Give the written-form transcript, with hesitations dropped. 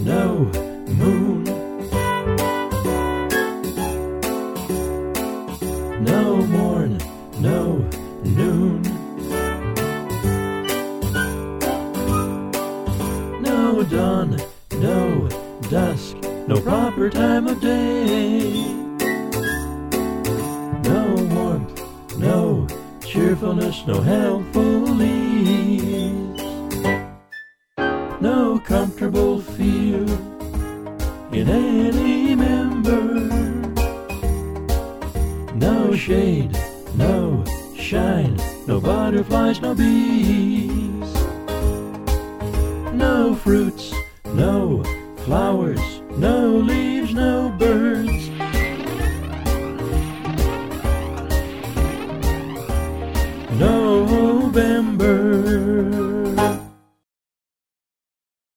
no moon. No morn, no noon. No dawn, no dusk, no proper time of day. No warmth, no cheerfulness, no helpful ease. No comfortable feel in any member. No shade, no shine, no butterflies, no bees. No fruits, no flowers, no leaves, no birds.